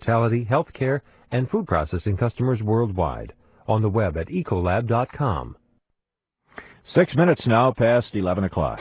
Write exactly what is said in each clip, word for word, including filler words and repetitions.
hospitality, healthcare, and food processing customers worldwide. On the web at ecolab dot com. Six minutes now past eleven o'clock.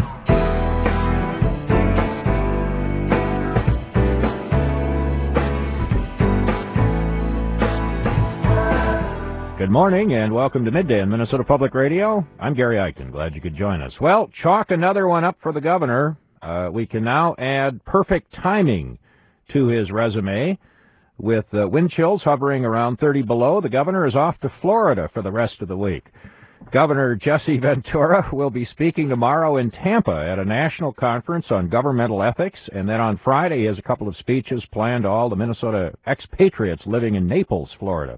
Good morning and welcome to Midday in Minnesota Public Radio. I'm Gary Eichen. Glad you could join us. Well, chalk another one up for the governor. Uh, we can now add perfect timing to his resume. With uh, wind chills hovering around thirty below, the governor is off to Florida for the rest of the week. Governor Jesse Ventura will be speaking tomorrow in Tampa at a national conference on governmental ethics, and then on Friday he has a couple of speeches planned to all the Minnesota expatriates living in Naples, Florida.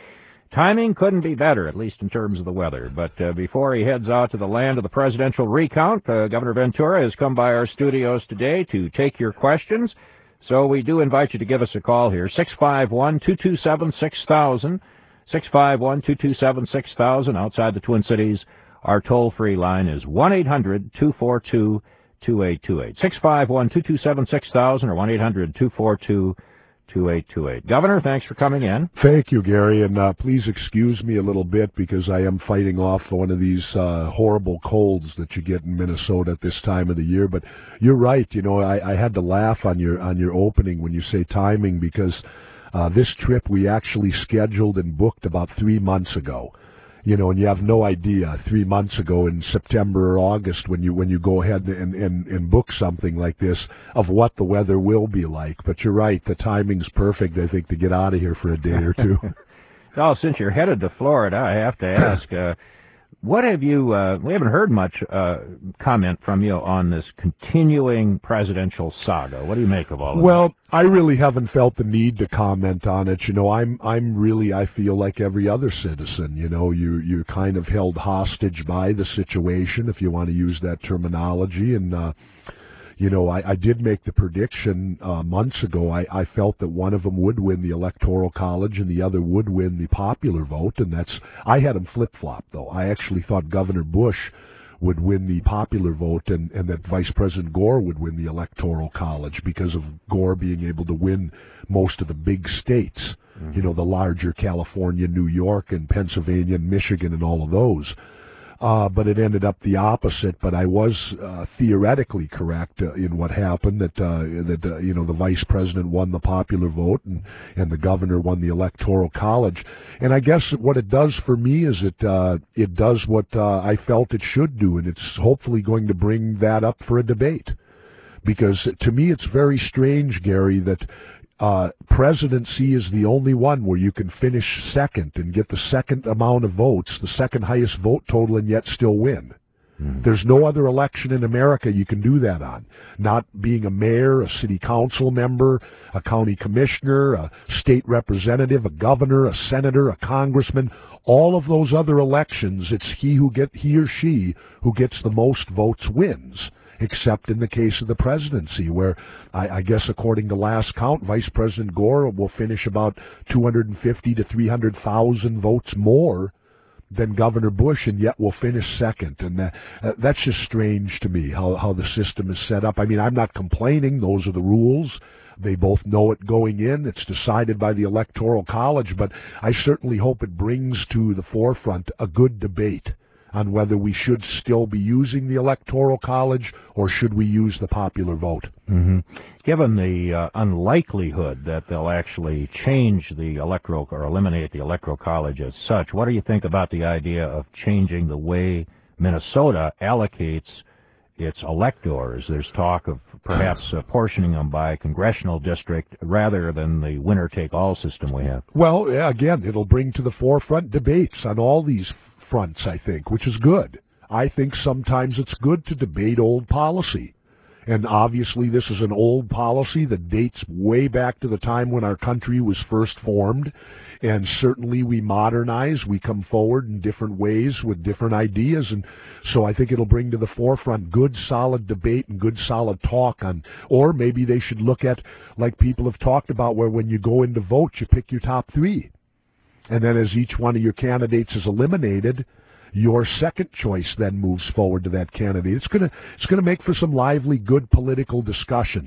Timing couldn't be better, at least in terms of the weather. But uh, before he heads out to the land of the presidential recount, uh, Governor Ventura has come by our studios today to take your questions. So we do invite you to give us a call here, six five one, two two seven, six thousand, six five one, two two seven, six thousand. Outside the Twin Cities, our toll-free line is one eight hundred, two four two, two eight two eight, six five one, two two seven, six thousand or one eight hundred, two four two, two eight two eight. Governor, thanks for coming in. Thank you, Gary, and uh, please excuse me a little bit because I am fighting off one of these uh, horrible colds that you get in Minnesota at this time of the year. But you're right. You know, I, I had to laugh on your on your opening when you say timing because uh, this trip we actually scheduled and booked about three months ago. You know, and you have no idea three months ago in September or August when you when you go ahead and, and, and book something like this of what the weather will be like. But you're right, the timing's perfect, I think, to get out of here for a day or two. Well, since you're headed to Florida, I have to ask, uh, what have you, uh, we haven't heard much uh, comment from you on this continuing presidential saga. What do you make of all of well, that? Well, I really haven't felt the need to comment on it. You know, I'm I'm really, I feel like every other citizen. You know, you, you're kind of held hostage by the situation, if you want to use that terminology. And, uh, you know, I, I did make the prediction uh, months ago. I, I felt that one of them would win the Electoral College and the other would win the popular vote. And that's, I had them flip-flop, though. I actually thought Governor Bush would win the popular vote and, and that Vice President Gore would win the Electoral College because of Gore being able to win most of the big states, mm-hmm. you know, the larger California, New York, and Pennsylvania, and Michigan, and all of those. Uh, but it ended up the opposite. But I was uh, theoretically correct uh, in what happened, that uh, that uh, you know the vice president won the popular vote and, and the governor won the Electoral College. And I guess what it does for me is it uh, it does what uh, I felt it should do, and it's hopefully going to bring that up for a debate. Because to me, it's very strange, Gary, that Uh, presidency is the only one where you can finish second and get the second amount of votes, the second highest vote total, and yet still win. Mm. There's no other election in America you can do that on. Not being a mayor, a city council member, a county commissioner, a state representative, a governor, a senator, a congressman. All of those other elections, it's he who get he or she who gets the most votes wins. Except in the case of the presidency, where I, I guess according to last count, Vice President Gore will finish about two hundred fifty to three hundred thousand votes more than Governor Bush, and yet will finish second. And that, uh, that's just strange to me, how, how the system is set up. I mean, I'm not complaining. Those are the rules. They both know it going in. It's decided by the Electoral College, but I certainly hope it brings to the forefront a good debate on whether we should still be using the Electoral College or should we use the popular vote. Mm-hmm. Given the uh, unlikelihood that they'll actually change the electoral or eliminate the Electoral College as such, what do you think about the idea of changing the way Minnesota allocates its electors? There's talk of perhaps apportioning them by congressional district rather than the winner-take-all system we have. Well, yeah, again, it'll bring to the forefront debates on all these fronts, I think, which is good. I think sometimes it's good to debate old policy. And obviously this is an old policy that dates way back to the time when our country was first formed. And certainly we modernize, we come forward in different ways with different ideas. And so I think it'll bring to the forefront good, solid debate and good, solid talk on, or maybe they should look at, like people have talked about, where when you go in to vote, you pick your top three. And then as each one of your candidates is eliminated, your second choice then moves forward to that candidate. It's gonna it's gonna make for some lively, good political discussions.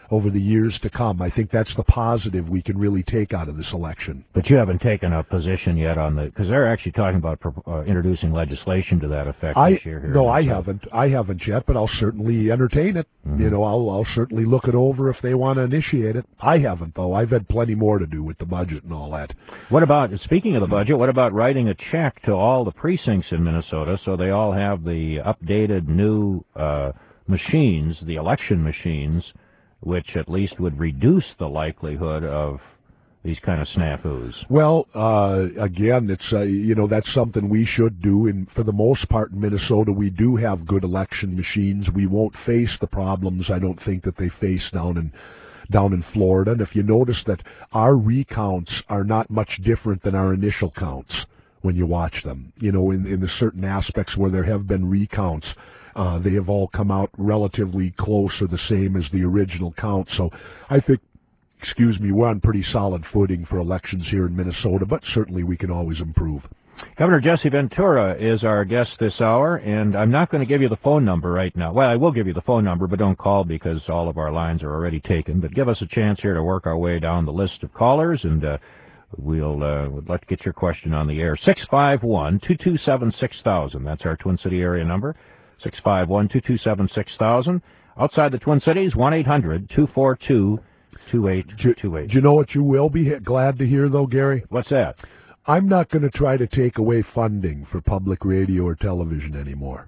over the years to come. I think that's the positive we can really take out of this election. But you haven't taken a position yet on the, because they're actually talking about uh, introducing legislation to that effect I, this year. Here no, I haven't. I haven't yet, but I'll certainly entertain it. Mm-hmm. You know, I'll, I'll certainly look it over if they want to initiate it. I haven't, though. I've had plenty more to do with the budget and all that. What about, speaking of the budget, what about writing a check to all the precincts in Minnesota so they all have the updated new uh, machines, the election machines, which at least would reduce the likelihood of these kind of snafus? Well, uh, again, it's uh, you know, that's something we should do. And for the most part in Minnesota, we do have good election machines. We won't face the problems, I don't think, that they face down in down in Florida. And if you notice that our recounts are not much different than our initial counts when you watch them, you know, in, in the certain aspects where there have been recounts, Uh, they have all come out relatively close or the same as the original count. So I think, excuse me, we're on pretty solid footing for elections here in Minnesota, but certainly we can always improve. Governor Jesse Ventura is our guest this hour, and I'm not going to give you the phone number right now. Well, I will give you the phone number, but don't call because all of our lines are already taken. But give us a chance here to work our way down the list of callers, and uh, we'll uh, would like to get your question on the air. six five one, two two seven, six thousand. That's our Twin City area number. six five one, two two seven, six thousand. Outside the Twin Cities, one eight hundred, two four two, two eight two eight. Do you know what you will be glad to hear, though, Gary? What's that? I'm not going to try to take away funding for public radio or television anymore.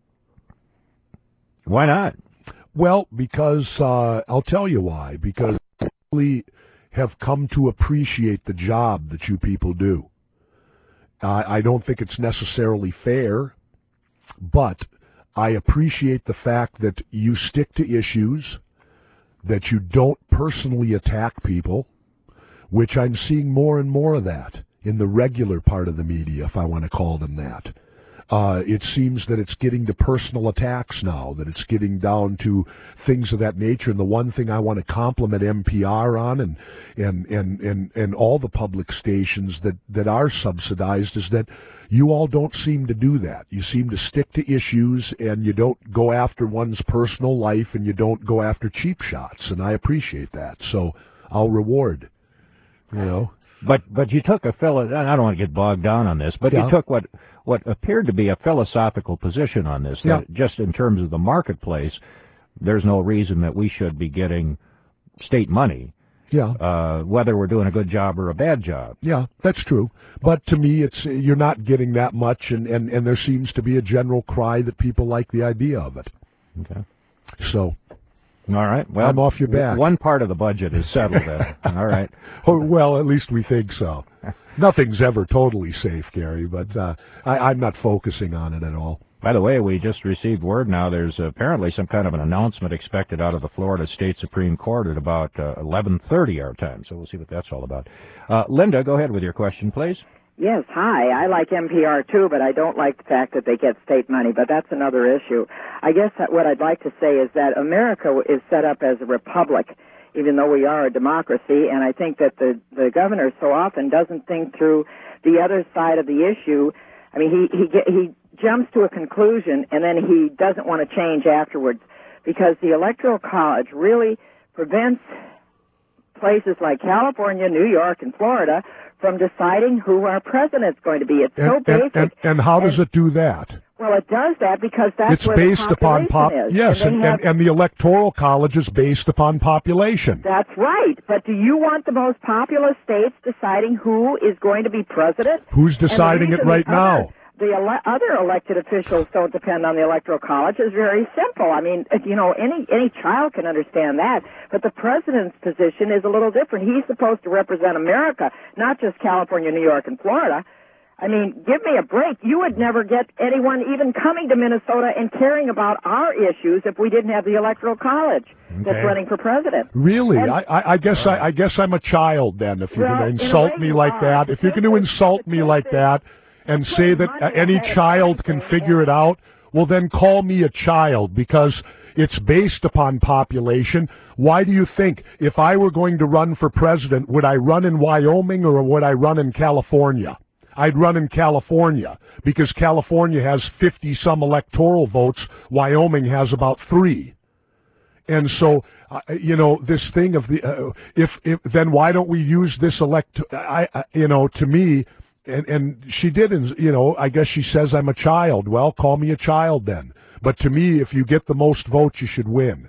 Why not? Well, because uh, I'll tell you why. Because I really have come to appreciate the job that you people do. Uh, I don't think it's necessarily fair, but I appreciate the fact that you stick to issues, that you don't personally attack people, which I'm seeing more and more of that in the regular part of the media, if I want to call them that. Uh, it seems that it's getting to personal attacks now, that it's getting down to things of that nature. And the one thing I want to compliment N P R on and and and and, and all the public stations that, that are subsidized is that you all don't seem to do that. You seem to stick to issues, and you don't go after one's personal life, and you don't go after cheap shots. And I appreciate that. So I'll reward, you know. But but you took a philo- I don't want to get bogged down on this, but yeah. you took what what appeared to be a philosophical position on this. Yeah. That just in terms of the marketplace, there's no reason that we should be getting state money. Yeah. Uh, whether we're doing a good job or a bad job. Yeah, that's true. But to me, it's you're not getting that much, and, and, and there seems to be a general cry that people like the idea of it. Okay. So. All right. Well, I'm off your back. One part of the budget is settled then. All right. Oh, well, at least we think so. Nothing's ever totally safe, Gary, but uh, I, I'm not focusing on it at all. By the way, we just received word now there's apparently some kind of an announcement expected out of the Florida State Supreme Court at about uh, eleven thirty our time, so we'll see what that's all about. Uh, Linda, go ahead with your question, please. Yes, hi. I like N P R, too, but I don't like the fact that they get state money, but that's another issue. I guess that what I'd like to say is that America is set up as a republic, even though we are a democracy, and I think that the, the governor so often doesn't think through the other side of the issue. I mean, he, he, get, he jumps to a conclusion, and then he doesn't want to change afterwards, because the Electoral College really prevents places like California, New York, and Florida from deciding who our president's going to be. It's and, so basic. And, and, and how does and, it do that? Well, it does that because that's it's where based the upon pop. is. Yes, and, and, have, and, and the Electoral College is based upon population. That's right. But do you want the most populous states deciding who is going to be president? Who's deciding it right now? Other, the ele- other elected officials don't depend on the Electoral College. It's very simple. I mean, you know, any any child can understand that. But the president's position is a little different. He's supposed to represent America, not just California, New York, and Florida. I mean, give me a break. You would never get anyone even coming to Minnesota and caring about our issues if we didn't have the Electoral College okay. that's running for president. Really? And, I, I, I guess right. I, I guess I'm a child then. If you're well, going to insult me like are. that, if you're going to insult me like that, and say that uh, any child can figure it out, well, then call me a child, because it's based upon population. Why do you think, if I were going to run for president, would I run in Wyoming or would I run in California? I'd run in California, because California has fifty-some electoral votes. Wyoming has about three. And so, uh, you know, this thing of the, uh, if, if, then why don't we use this elect, I, I you know, to me, and, and she didn't, you know, I guess she says I'm a child. Well, call me a child then. But to me, if you get the most votes, you should win.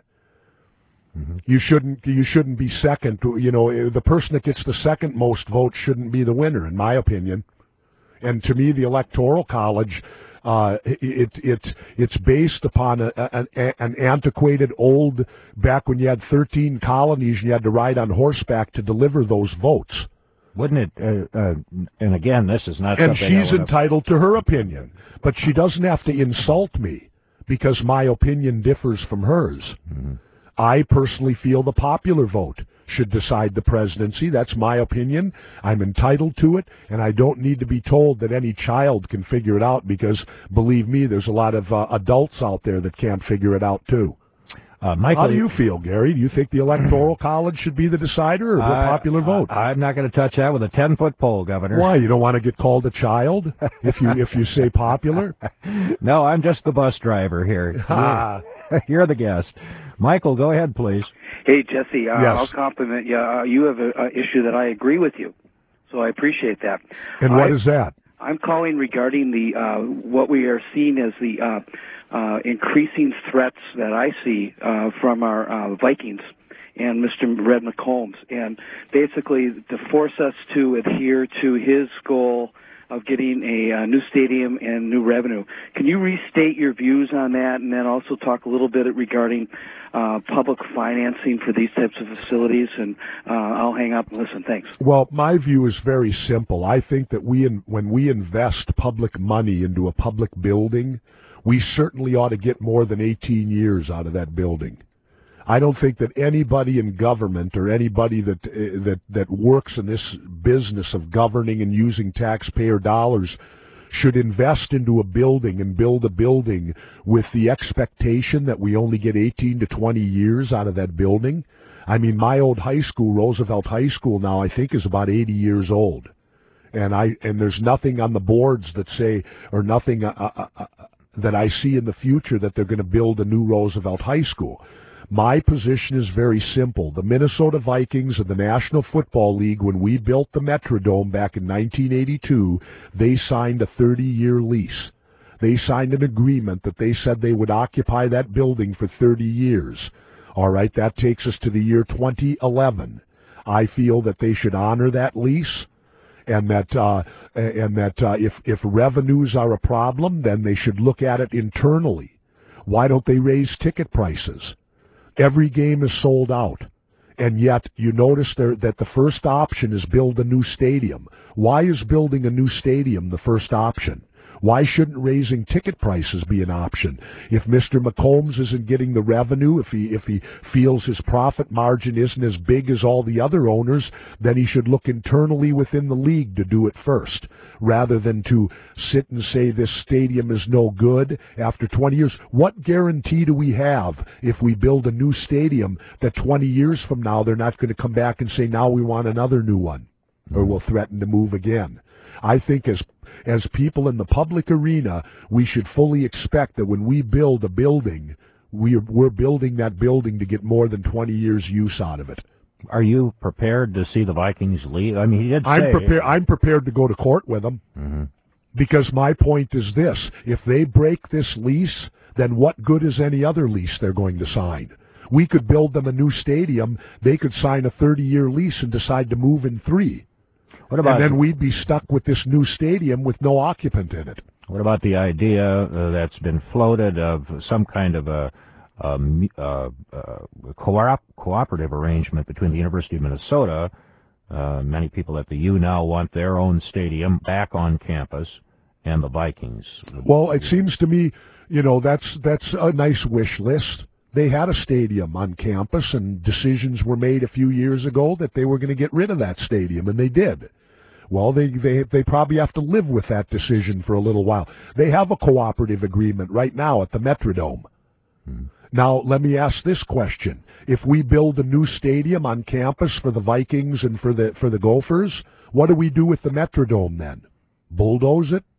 Mm-hmm. You shouldn't, you shouldn't be second. You know, the person that gets the second most votes shouldn't be the winner, in my opinion. And to me, the Electoral College, Uh, it, it, it's based upon a, an, an antiquated old, back when you had thirteen colonies and you had to ride on horseback to deliver those votes. Wouldn't it, uh, uh, and again, this is not and something she's entitled to her opinion, but she doesn't have to insult me because my opinion differs from hers. Mm-hmm. I personally feel the popular vote should decide the presidency. That's my opinion. I'm entitled to it, and I don't need to be told that any child can figure it out because, believe me, there's a lot of uh, adults out there that can't figure it out, too. Uh, Michael, how do you feel, Gary? Do you think the Electoral College should be the decider or the uh, popular vote? I, I'm not going to touch that with a ten-foot pole, Governor. Why? You don't want to get called a child if you if you say popular? No, I'm just the bus driver here. You're, you're the guest. Michael, go ahead, please. Hey, Jesse, uh, yes. I'll compliment you. Uh, you have an issue that I agree with you, so I appreciate that. And what I, is that? I'm calling regarding the uh, what we are seeing as the uh, uh, increasing threats that I see uh, from our uh, Vikings and Mister Red McCombs, and basically to force us to adhere to his goal of getting a uh, new stadium and new revenue. Can you restate your views on that, and then also talk a little bit regarding uh, public financing for these types of facilities? And uh, I'll hang up and listen. Thanks. Well, my view is very simple. I think that we, in, when we invest public money into a public building, we certainly ought to get more than eighteen years out of that building. I don't think that anybody in government or anybody that uh, that that works in this business of governing and using taxpayer dollars should invest into a building and build a building with the expectation that we only get eighteen to twenty years out of that building. I mean, my old high school, Roosevelt High School, now I think is about eighty years old, and I and there's nothing on the boards that say or nothing uh, uh, uh, that I see in the future that they're going to build a new Roosevelt High School. My position is very simple. The Minnesota Vikings and the National Football League, when we built the Metrodome back in nineteen eighty-two, they signed a thirty-year lease. They signed an agreement that they said they would occupy that building for thirty years. All right, that takes us to the year twenty eleven. I feel that they should honor that lease, and that uh, and that uh, if if revenues are a problem, then they should look at it internally. Why don't they raise ticket prices? Every game is sold out, and yet you notice there that the first option is build a new stadium. Why is building a new stadium the first option? Why shouldn't raising ticket prices be an option? If Mister McCombs isn't getting the revenue, if he if he feels his profit margin isn't as big as all the other owners, then he should look internally within the league to do it first, rather than to sit and say this stadium is no good after twenty years. What guarantee do we have if we build a new stadium that twenty years from now they're not going to come back and say, now we want another new one, or we'll threaten to move again? I think as as people in the public arena, we should fully expect that when we build a building, we're, we're building that building to get more than twenty years use out of it. Are you prepared to see the Vikings leave? I mean, he did say... I'm prepared, I'm prepared to go to court with them, mm-hmm. because my point is this. If they break this lease, then what good is any other lease they're going to sign? We could build them a new stadium. They could sign a thirty-year lease and decide to move in three. What about, and then we'd be stuck with this new stadium with no occupant in it. What about the idea uh, that's been floated of some kind of a, a, a, a co- cooperative arrangement between the University of Minnesota? Uh, many people at the U now want their own stadium back on campus, and the Vikings. Well, it seems to me, you know, that's that's a nice wish list. They had a stadium on campus, and decisions were made a few years ago that they were going to get rid of that stadium, and they did. Well, they, they they probably have to live with that decision for a little while. They have a cooperative agreement right now at the Metrodome. Hmm. Now, let me ask this question. If we build a new stadium on campus for the Vikings and for the for the Gophers, what do we do with the Metrodome then? Bulldoze it?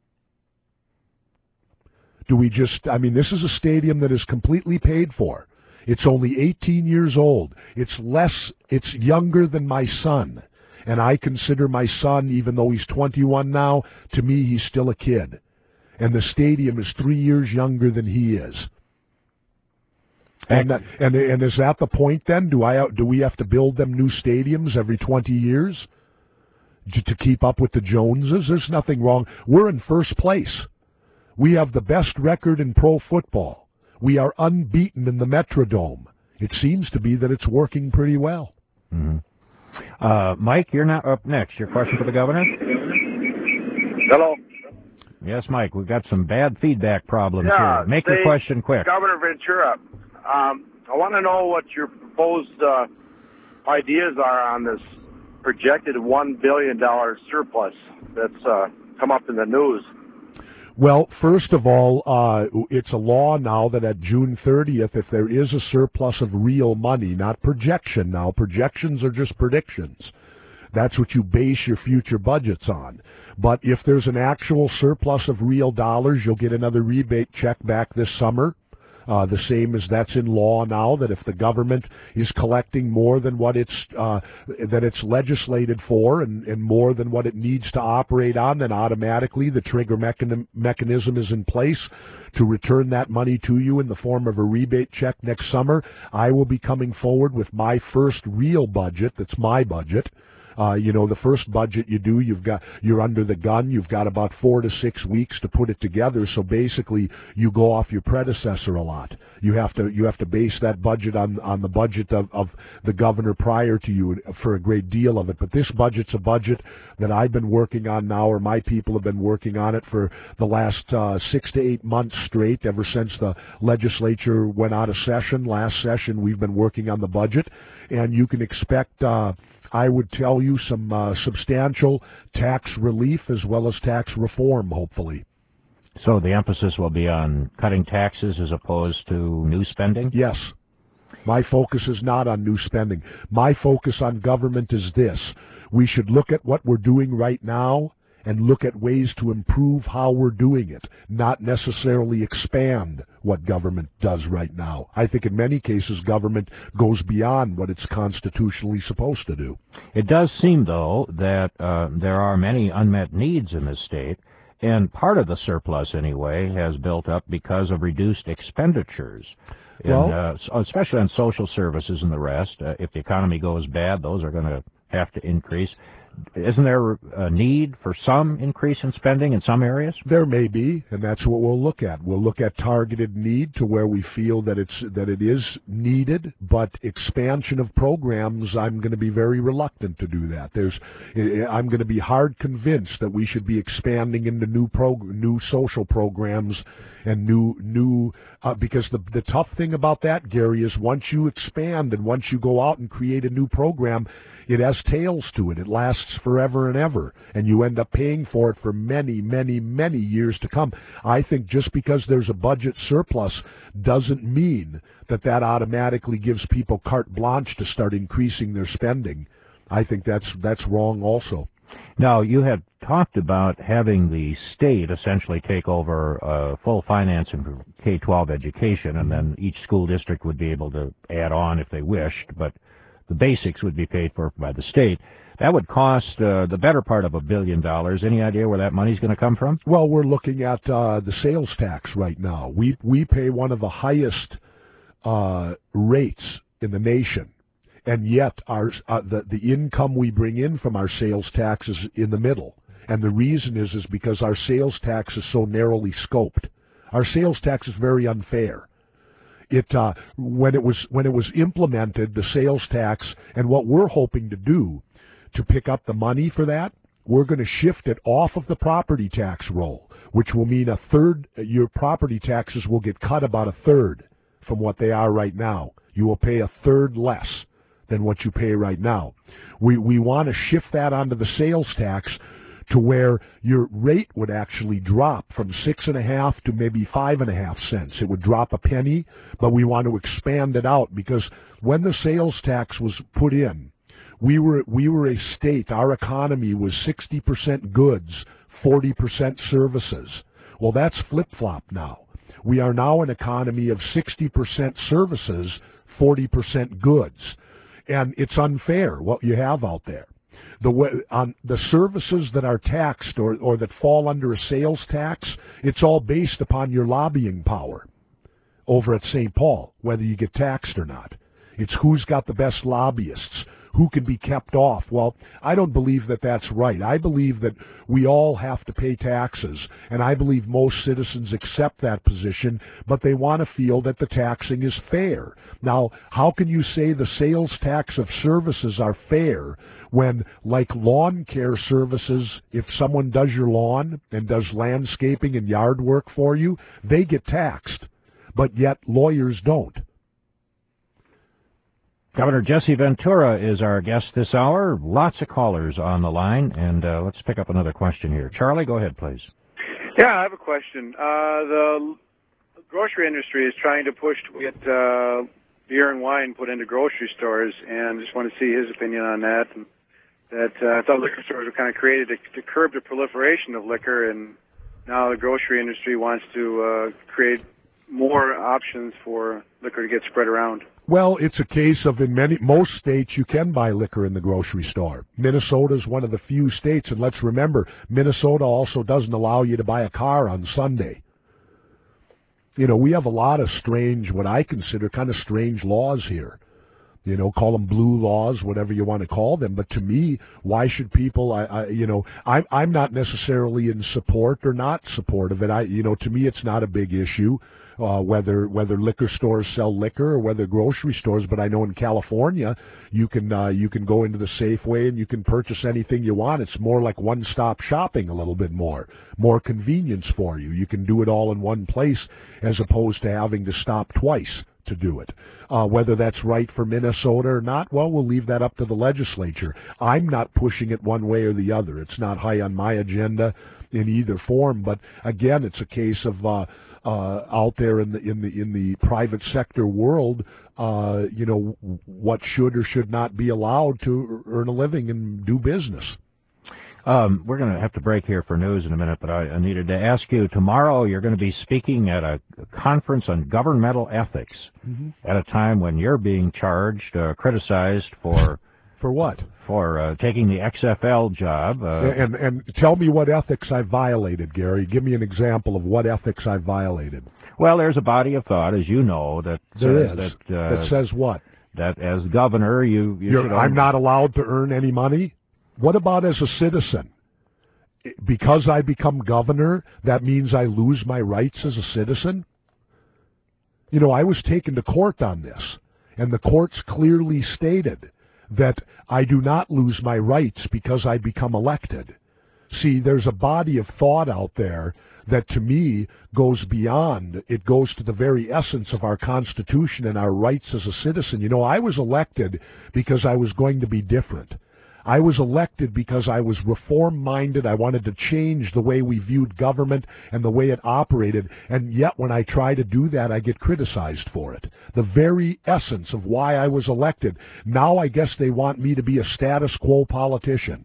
Do we just, I mean, this is a stadium that is completely paid for. It's only eighteen years old. It's less, it's younger than my son. And I consider my son, even though he's twenty-one now, to me he's still a kid. And the stadium is three years younger than he is. And, that, and and is that the point then? Do I do we have to build them new stadiums every twenty years to keep up with the Joneses? There's nothing wrong. We're in first place. We have the best record in pro football. We are unbeaten in the Metrodome. It seems to be that it's working pretty well. Mm-hmm. Uh, Mike, you're not up next. Your question for the governor? Hello. Yes, Mike. We've got some bad feedback problems yeah, here. Make say, your question quick. Governor Ventura, um, I want to know what your proposed uh, ideas are on this projected one billion dollars surplus that's uh, come up in the news. Well, first of all, uh, it's a law now that at June thirtieth, if there is a surplus of real money, not projection now, projections are just predictions. That's what you base your future budgets on. But if there's an actual surplus of real dollars, you'll get another rebate check back this summer. Uh, the same as that's in law now, that if the government is collecting more than what it's uh, that it's legislated for and, and more than what it needs to operate on, then automatically the trigger mechan- mechanism is in place to return that money to you in the form of a rebate check next summer. I will be coming forward with my first real budget, that's my budget. Uh, you know, the first budget you do, you've got, you're under the gun. You've got about four to six weeks to put it together. So basically, you go off your predecessor a lot. You have to, you have to base that budget on, on the budget of, of the governor prior to you for a great deal of it. But this budget's a budget that I've been working on now, or my people have been working on it for the last uh, six to eight months straight, ever since the legislature went out of session. Last session, we've been working on the budget, and you can expect, uh, I would tell you, some uh, substantial tax relief as well as tax reform, hopefully. So the emphasis will be on cutting taxes as opposed to new spending? Yes. My focus is not on new spending. My focus on government is this. We should look at what we're doing right now and look at ways to improve how we're doing it, not necessarily expand what government does right now. I think in many cases government goes beyond what it's constitutionally supposed to do. It does seem, though, that uh, there are many unmet needs in this state, and part of the surplus, anyway, has built up because of reduced expenditures, in, well, uh, especially on social services and the rest. Uh, if the economy goes bad, those are going to have to increase. Isn't there a need for some increase in spending in some areas? There may be, and that's what we'll look at. We'll look at targeted need to where we feel that it's that it is needed, but expansion of programs, I'm going to be very reluctant to do that. There's, I'm going to be hard convinced that we should be expanding into new prog- new social programs and new new uh, because the the tough thing about that, Gary, is once you expand and once you go out and create a new program, it has tails to it. It lasts forever and ever, and you end up paying for it for many, many, many years to come. I think just because there's a budget surplus doesn't mean that that automatically gives people carte blanche to start increasing their spending. I think that's that's wrong also. Now, you had talked about having the state essentially take over uh, full financing for K twelve education, and then each school district would be able to add on if they wished, but the basics would be paid for by the state. That would cost uh, the better part of a billion dollars. Any idea where that money's going to come from? Well, we're looking at uh, the sales tax right now. We we pay one of the highest uh, rates in the nation, and yet our uh, the the income we bring in from our sales tax is in the middle. And the reason is is because our sales tax is so narrowly scoped. Our sales tax is very unfair. It uh, when it was when it was implemented, the sales tax, and what we're hoping to do to pick up the money for that, we're going to shift it off of the property tax roll, which will mean a third. Your property taxes will get cut about a third from what they are right now. You will pay a third less than what you pay right now. We we want to shift that onto the sales tax, to where your rate would actually drop from six and a half to maybe five and a half cents. It would drop a penny, but we want to expand it out, because when the sales tax was put in, we were we were a state. Our economy was sixty percent goods, forty percent services. Well, that's flip-flop now. We are now an economy of sixty percent services, forty percent goods. And it's unfair what you have out there. The way, on the services that are taxed or, or that fall under a sales tax, it's all based upon your lobbying power over at Saint Paul, whether you get taxed or not. It's who's got the best lobbyists, who can be kept off. Well, I don't believe that that's right. I believe that we all have to pay taxes, and I believe most citizens accept that position, but they want to feel that the taxing is fair. Now, how can you say the sales tax of services are fair when, like lawn care services, if someone does your lawn and does landscaping and yard work for you, they get taxed, but yet lawyers don't? Governor Jesse Ventura is our guest this hour. Lots of callers on the line, and uh, let's pick up another question here. Charlie, go ahead, please. Yeah, I have a question. Uh, the grocery industry is trying to push to get uh, beer and wine put into grocery stores, and I just want to see his opinion on that. And that uh, I thought liquor stores were kind of created to, to curb the proliferation of liquor, and now the grocery industry wants to uh, create more options for liquor to get spread around. Well, it's a case of in many, most states you can buy liquor in the grocery store. Minnesota is one of the few states, and let's remember, Minnesota also doesn't allow you to buy a car on Sunday. You know, we have a lot of strange, what I consider kind of strange laws here. You know, call them blue laws, whatever you want to call them. But to me, why should people, I, I you know, I'm, I'm not necessarily in support or not support of it. I, you know, to me, it's not a big issue. Uh, whether whether liquor stores sell liquor or whether grocery stores, but I know in California you can uh, you can go into the Safeway and you can purchase anything you want. It's more like one-stop shopping, a little bit more, more convenience for you. You can do it all in one place as opposed to having to stop twice to do it. Uh, whether that's right for Minnesota or not, well, we'll leave that up to the legislature. I'm not pushing it one way or the other. It's not high on my agenda in either form. But again, it's a case of uh, uh, out there in the in the in the private sector world, uh, you know, what should or should not be allowed to earn a living and do business. Um, we're going to have to break here for news in a minute, but I, I needed to ask you, tomorrow you're going to be speaking at a conference on governmental ethics mm-hmm. at a time when you're being charged, uh, criticized for... For what? For uh, taking the X F L job. Uh, and, and tell me what ethics I violated, Gary. Give me an example of what ethics I violated. Well, there's a body of thought, as you know, that there says is. that... Uh, that says what? That as governor, you... you should I'm not allowed to earn any money? What about as a citizen? Because I become governor, that means I lose my rights as a citizen? You know, I was taken to court on this, and the courts clearly stated that I do not lose my rights because I become elected. See, there's a body of thought out there that to me goes beyond, it goes to the very essence of our Constitution and our rights as a citizen. You know, I was elected because I was going to be different. I was elected because I was reform-minded. I wanted to change the way we viewed government and the way it operated, and yet when I try to do that, I get criticized for it. The very essence of why I was elected. Now I guess they want me to be a status quo politician.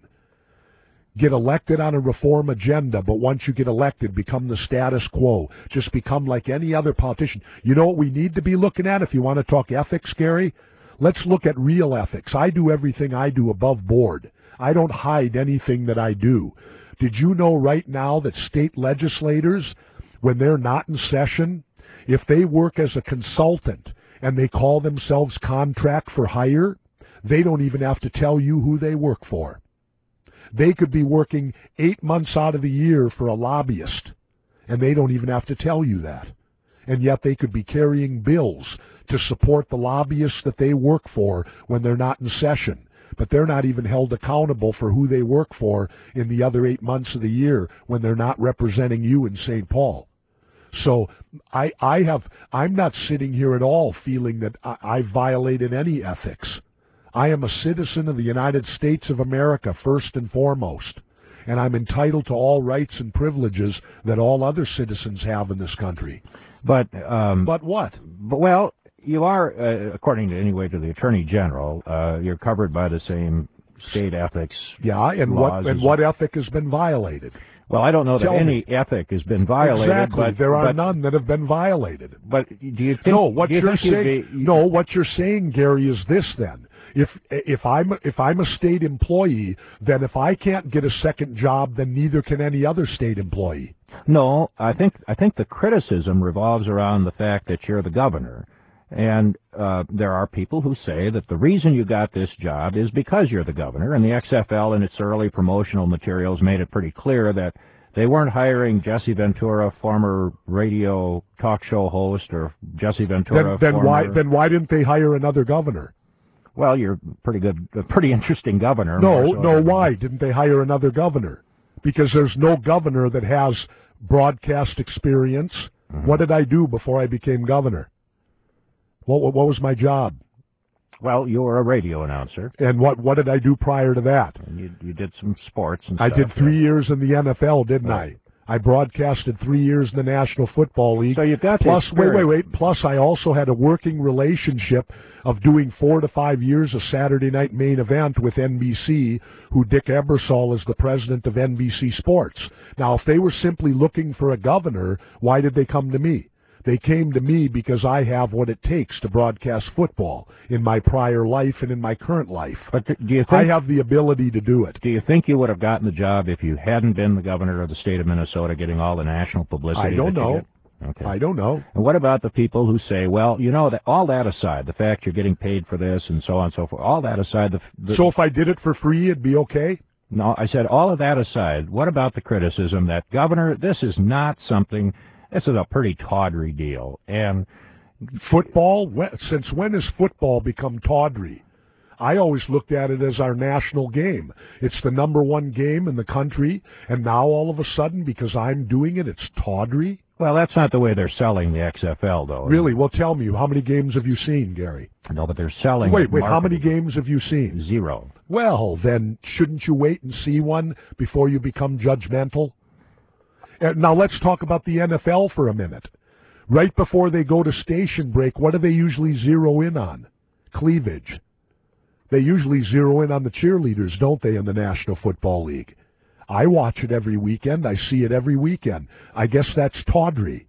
Get elected on a reform agenda, but once you get elected, become the status quo. Just become like any other politician. You know what we need to be looking at if you want to talk ethics, Gary? Let's look at real ethics. I do everything I do above board. I don't hide anything that I do. Did you know right now that state legislators, when they're not in session, if they work as a consultant and they call themselves contract for hire, they don't even have to tell you who they work for. They could be working eight months out of the year for a lobbyist, and they don't even have to tell you that. And yet they could be carrying bills to support the lobbyists that they work for when they're not in session. But they're not even held accountable for who they work for in the other eight months of the year when they're not representing you in Saint Paul. So I, I have, I'm not sitting here at all feeling that I, I violated any ethics. I am a citizen of the United States of America, first and foremost. And I'm entitled to all rights and privileges that all other citizens have in this country. But um, but what? But, well, you are, uh, according to anyway to the Attorney General, uh, you're covered by the same state ethics. Yeah, and laws what and what ethic has been violated? Well, I don't know that Tell any me. ethic has been violated. Exactly. But, there are but, none that have been violated. But do you think? No, what do you you're think you'd saying. Be, no, what you're saying, Gary, is this. Then, if if I'm if I'm a state employee, then if I can't get a second job, then neither can any other state employee. No, I think I think the criticism revolves around the fact that you're the governor. And uh, there are people who say that the reason you got this job is because you're the governor, and the X F L in its early promotional materials made it pretty clear that they weren't hiring Jesse Ventura, former radio talk show host, or Jesse Ventura. Then, then former... why then why didn't they hire another governor? Well, you're pretty good, a pretty interesting governor. No, so no, why didn't they hire another governor? Because there's no governor that has broadcast experience. Mm-hmm. What did I do before I became governor? What, what what was my job? Well, you were a radio announcer. And what what did I do prior to that? And you you did some sports and I stuff. did three yeah. years in the N F L, didn't right. I? I broadcasted three years in the National Football League. So you've got plus wait wait wait. Plus I also had a working relationship of doing four to five years of Saturday night main event with N B C, who Dick Ebersol is the president of N B C Sports. Now, if they were simply looking for a governor, why did they come to me? They came to me because I have what it takes to broadcast football in my prior life and in my current life. But do you think, I have the ability to do it. Do you think you would have gotten the job if you hadn't been the governor of the state of Minnesota, getting all the national publicity? I don't that know. You get? Okay. I don't know. And what about the people who say, well, you know, that all that aside, the fact you're getting paid for this and so on and so forth, all that aside. The, the, so if I did it for free, it'd be okay? No, I said all of that aside, what about the criticism that, Governor, this is not something... This is a pretty tawdry deal. And football? Since when has football become tawdry? I always looked at it as our national game. It's the number one game in the country, and now all of a sudden, because I'm doing it, it's tawdry? Well, that's not the way they're selling the X F L, though. Really? Well, tell me, how many games have you seen, Gary? No, but they're selling Wait, wait, marketing. How many games have you seen? Zero. Well, then, shouldn't you wait and see one before you become judgmental? Now let's talk about the N F L for a minute. Right before they go to station break, what do they usually zero in on? Cleavage. They usually zero in on the cheerleaders, don't they, in the National Football League? I watch it every weekend. I see it every weekend. I guess that's tawdry.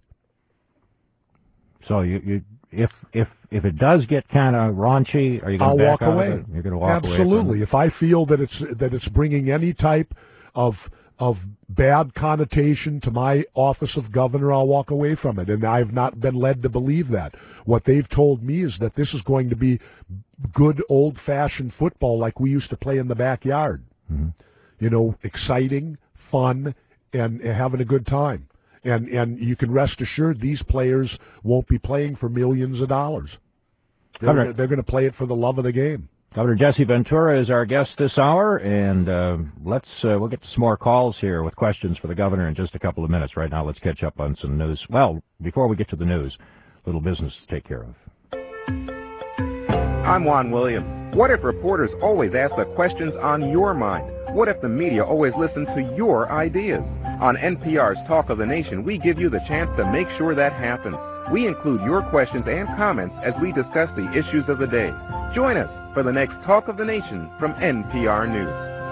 So you, you if if if it does get kind of raunchy, are you going to back walk out away? Of it? You're going to walk Absolutely. away. Absolutely. If I feel that it's that it's bringing any type of of bad connotation to my office of governor, I'll walk away from it. And I've not been led to believe that. What they've told me is that this is going to be good old-fashioned football like we used to play in the backyard. Mm-hmm. You know, exciting, fun, and, and having a good time. And and you can rest assured these players won't be playing for millions of dollars. They're, Governor, they're going to play it for the love of the game. Governor Jesse Ventura is our guest this hour, and uh, let's uh, we'll get to some more calls here with questions for the governor in just a couple of minutes. Right now, let's catch up on some news. Well, before we get to the news, little business to take care of. I'm Juan Williams. What if reporters always ask the questions on your mind? What if the media always listen to your ideas? On N P R's Talk of the Nation, we give you the chance to make sure that happens. We include your questions and comments as we discuss the issues of the day. Join us for the next Talk of the Nation from N P R News.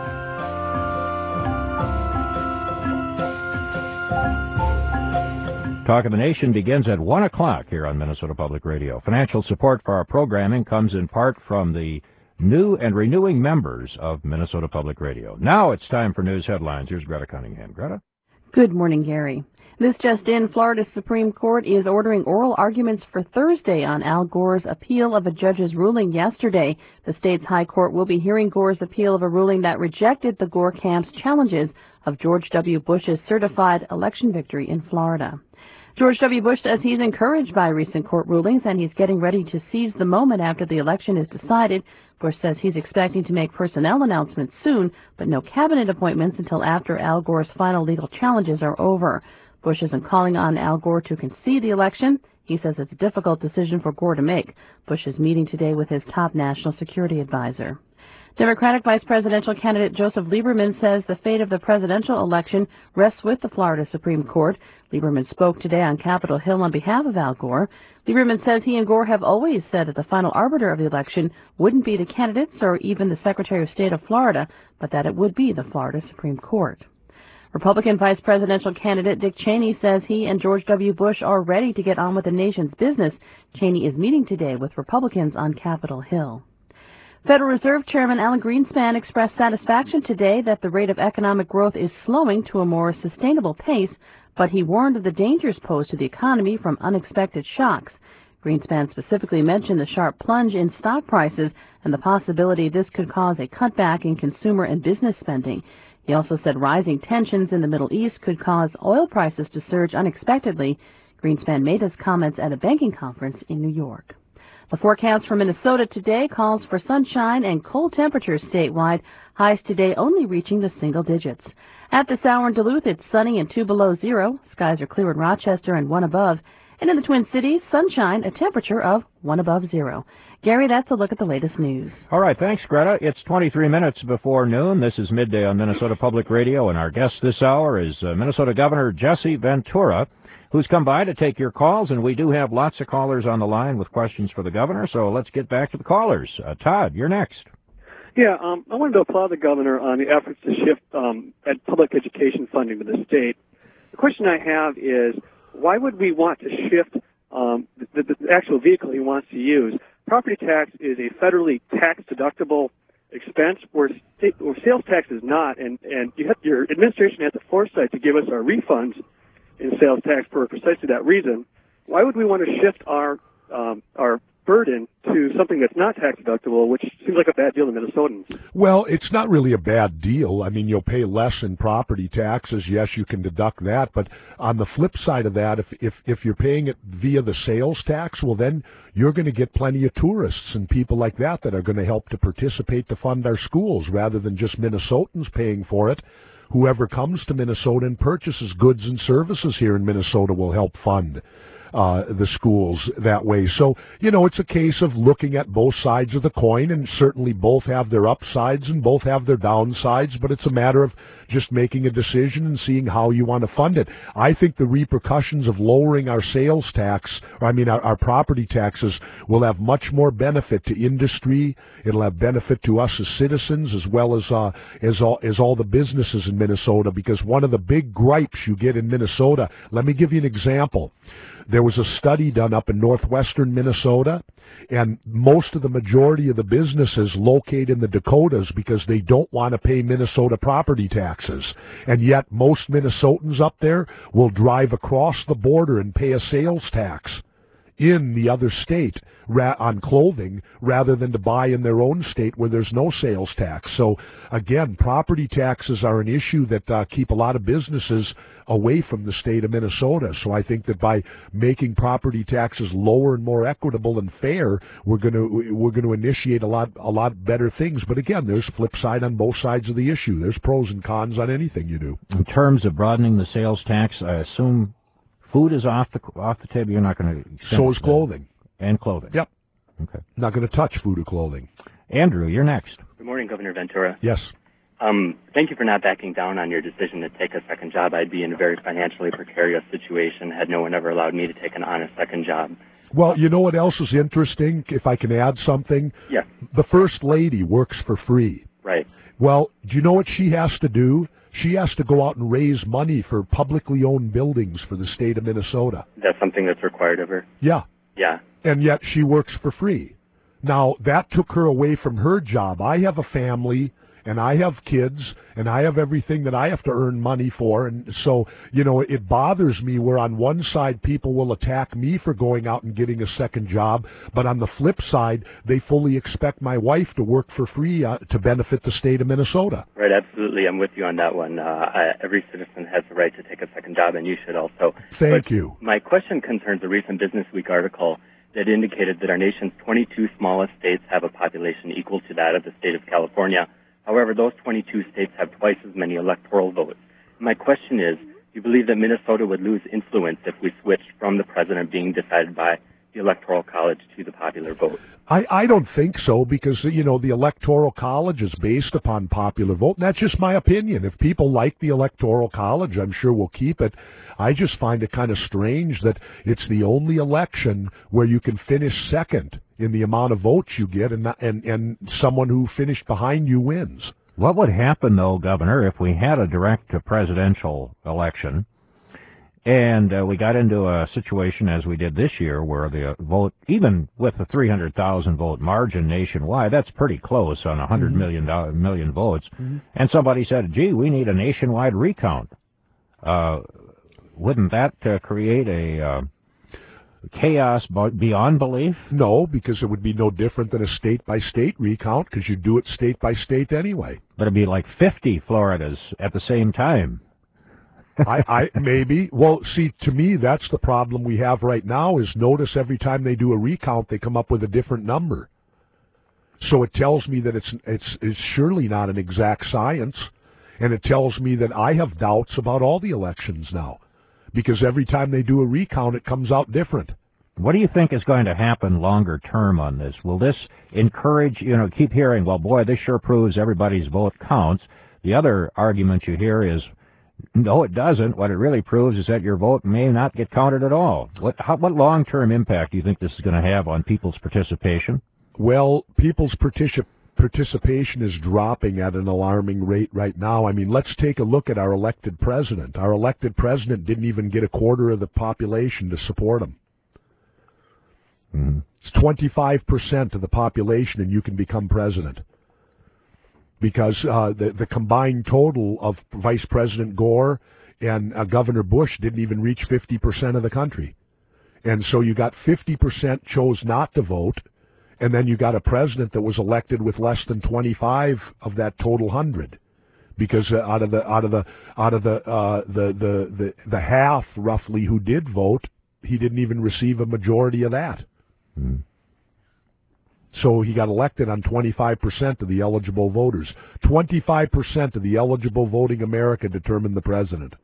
Talk of the Nation begins at one o'clock here on Minnesota Public Radio. Financial support for our programming comes in part from the new and renewing members of Minnesota Public Radio. Now it's time for news headlines. Here's Greta Cunningham. Greta? Good morning, Gary. This just in, Florida's Supreme Court is ordering oral arguments for Thursday on Al Gore's appeal of a judge's ruling yesterday. The state's high court will be hearing Gore's appeal of a ruling that rejected the Gore camp's challenges of George W. Bush's certified election victory in Florida. George W. Bush says he's encouraged by recent court rulings and he's getting ready to seize the moment after the election is decided. Bush says he's expecting to make personnel announcements soon, but no cabinet appointments until after Al Gore's final legal challenges are over. Bush isn't calling on Al Gore to concede the election. He says it's a difficult decision for Gore to make. Bush is meeting today with his top national security advisor. Democratic Vice Presidential candidate Joseph Lieberman says the fate of the presidential election rests with the Florida Supreme Court. Lieberman spoke today on Capitol Hill on behalf of Al Gore. Lieberman says he and Gore have always said that the final arbiter of the election wouldn't be the candidates or even the Secretary of State of Florida, but that it would be the Florida Supreme Court. Republican vice presidential candidate Dick Cheney says he and George W. Bush are ready to get on with the nation's business. Cheney is meeting today with Republicans on Capitol Hill. Federal Reserve Chairman Alan Greenspan expressed satisfaction today that the rate of economic growth is slowing to a more sustainable pace, but he warned of the dangers posed to the economy from unexpected shocks. Greenspan specifically mentioned the sharp plunge in stock prices and the possibility this could cause a cutback in consumer and business spending. He also said rising tensions in the Middle East could cause oil prices to surge unexpectedly. Greenspan made his comments at a banking conference in New York. The forecast for Minnesota today calls for sunshine and cold temperatures statewide, highs today only reaching the single digits. At this hour in Duluth, it's sunny and two below zero. Skies are clear in Rochester and one above. And in the Twin Cities, sunshine, a temperature of one above zero. Gary, that's a look at the latest news. All right, thanks, Greta. It's twenty-three minutes before noon. This is Midday on Minnesota Public Radio, and our guest this hour is uh, Minnesota Governor Jesse Ventura, who's come by to take your calls, and we do have lots of callers on the line with questions for the governor, so let's get back to the callers. Uh, Todd, you're next. Yeah, um, I wanted to applaud the governor on the efforts to shift um, ed- public education funding to the state. The question I have is, why would we want to shift um, the, the, the actual vehicle he wants to use? Property tax is a federally tax-deductible expense, where, state, where sales tax is not, and, and you have, your administration had the foresight to give us our refunds in sales tax for precisely that reason. Why would we want to shift our um, our burden to something that's not tax deductible, which seems like a bad deal to Minnesotans? Well, it's not really a bad deal. I mean, you'll pay less in property taxes. Yes, you can deduct that. But on the flip side of that, if if, if you're paying it via the sales tax, well, then you're going to get plenty of tourists and people like that that are going to help to participate to fund our schools rather than just Minnesotans paying for it. Whoever comes to Minnesota and purchases goods and services here in Minnesota will help fund Uh, the schools that way. So, you know, it's a case of looking at both sides of the coin, and certainly both have their upsides and both have their downsides, but it's a matter of just making a decision and seeing how you want to fund it. I think the repercussions of lowering our sales tax, or I mean our, our property taxes, will have much more benefit to industry. It'll have benefit to us as citizens, as well as uh, as all as all the businesses in Minnesota, because one of the big gripes you get in Minnesota, let me give you an example. There was a study done up in northwestern Minnesota, and most of the majority of the businesses locate in the Dakotas because they don't want to pay Minnesota property taxes. And yet most Minnesotans up there will drive across the border and pay a sales tax in the other state ra- on clothing rather than to buy in their own state where there's no sales tax. So again, property taxes are an issue that uh, keep a lot of businesses away from the state of Minnesota. So I think that by making property taxes lower and more equitable and fair, we're going to we're going to initiate a lot a lot better things. But again, there's flip side on both sides of the issue. There's pros and cons on anything you do. In terms of broadening the sales tax, I assume food is off the off the table. You're not going to. So is clothing. And clothing. Yep. Okay. Not going to touch food or clothing. Andrew, you're next. Good morning, Governor Ventura. Yes. Um, thank you for not backing down on your decision to take a second job. I'd be in a very financially precarious situation had no one ever allowed me to take an honest second job. Well, you know what else is interesting, if I can add something? Yeah. The First Lady works for free. Right. Well, do you know what she has to do? She has to go out and raise money for publicly owned buildings for the state of Minnesota. That's something that's required of her? Yeah. Yeah. And yet she works for free. Now, that took her away from her job. I have a family, and I have kids, and I have everything that I have to earn money for. And so, you know, it bothers me where on one side people will attack me for going out and getting a second job, but on the flip side, they fully expect my wife to work for free uh, to benefit the state of Minnesota. Right, absolutely. I'm with you on that one. Uh, I, every citizen has the right to take a second job, and you should also. Thank but you. My question concerns a recent Business Week article that indicated that our nation's twenty-two smallest states have a population equal to that of the state of California. However, those twenty-two states have twice as many electoral votes. My question is, do you believe that Minnesota would lose influence if we switched from the president being decided by the Electoral College to the popular vote? I, I don't think so because, you know, the Electoral College is based upon popular vote, and that's just my opinion. If people like the Electoral College, I'm sure we'll keep it. I just find it kind of strange that it's the only election where you can finish second in the amount of votes you get, and and, and someone who finished behind you wins. What would happen, though, Governor, if we had a direct presidential election and uh, we got into a situation as we did this year where the vote, even with a three hundred thousand vote margin nationwide, that's pretty close on one hundred mm-hmm. million, uh, million votes, mm-hmm. and somebody said, gee, we need a nationwide recount. Uh, wouldn't that uh, create a uh, chaos beyond belief? No, because it would be no different than a state-by-state recount, because you do it state-by-state anyway. But it'd be like fifty Floridas at the same time. I, I maybe. Well, see, to me, that's the problem we have right now is notice every time they do a recount, they come up with a different number. So it tells me that it's it's it's surely not an exact science, and it tells me that I have doubts about all the elections now, because every time they do a recount, it comes out different. What do you think is going to happen longer term on this? Will this encourage, you know, keep hearing, well, boy, this sure proves everybody's vote counts. The other argument you hear is, no, it doesn't. What it really proves is that your vote may not get counted at all. What, how, what long-term impact do you think this is going to have on people's participation? Well, people's particip- participation is dropping at an alarming rate right now. I mean, let's take a look at our elected president. Our elected president didn't even get a quarter of the population to support him. Mm-hmm. It's twenty-five percent of the population, and you can become president. Because uh, the, the combined total of Vice President Gore and uh, Governor Bush didn't even reach fifty percent of the country. And so you got fifty percent chose not to vote, and then you got a president that was elected with less than twenty-five of that total one hundred. Because uh, out of the out of the out of the, uh, the the the the half roughly who did vote, he didn't even receive a majority of that. Mm. So he got elected on twenty-five percent of the eligible voters. twenty-five percent of the eligible voting America determined the president.